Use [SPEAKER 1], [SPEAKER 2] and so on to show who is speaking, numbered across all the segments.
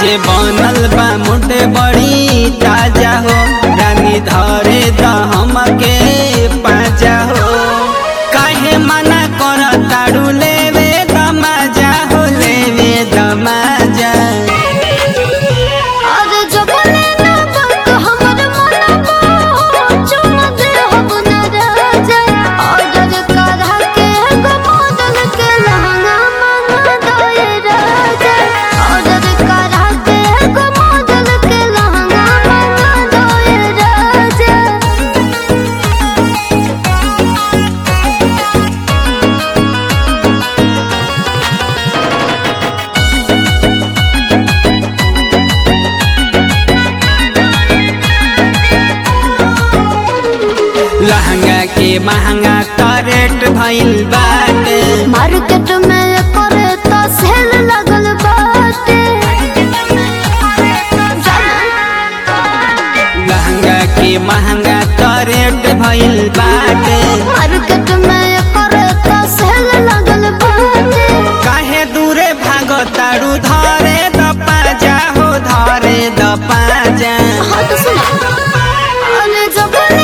[SPEAKER 1] जे बनल बा मुंडे बड़ी ताजा हो रानी धरे द हमके पाजा हो काहे मना कर ताड़ू लेवे दमाजा हो लेवे दमाजा लहंगा के महंगा का रेट भइल बाटे
[SPEAKER 2] मार्केट में करे तो सेल लगल बाटे
[SPEAKER 1] लहंगा के महंगा का रेट भइल बाटे
[SPEAKER 2] मार्केट में करे तो सेल लगल बाटे
[SPEAKER 1] काहे दूरे भागो तारू धरे द पाजा हो धरे द पाजा
[SPEAKER 2] हाँ तो सुना अरे जबने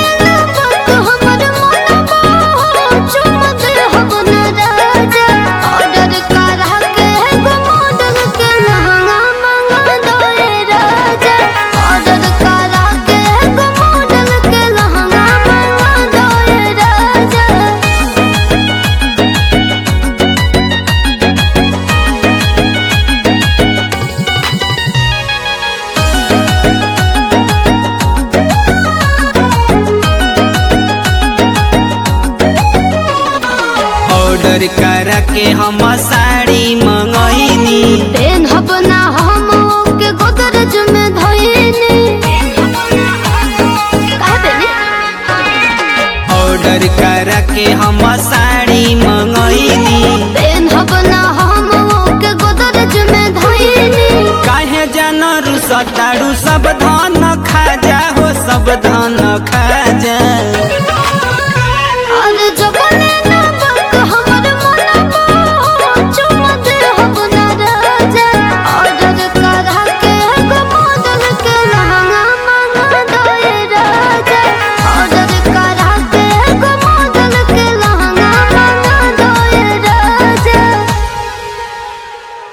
[SPEAKER 1] ऑर्डर कर के हम साड़ी मंगैनी
[SPEAKER 2] पेनहब ना हम के गोदरेज में धइनी
[SPEAKER 1] ऑर्डर कर के हम साड़ी मंगैनी
[SPEAKER 2] पेनहब ना हम के गोदरेज में धइनी
[SPEAKER 1] काहे जान रुसतारू सब धन खा जा हो सब धन खा जा